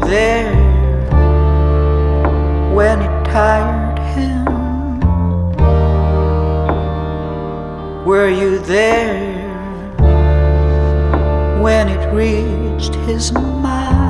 there when it tired him? Were you there when it reached his mind?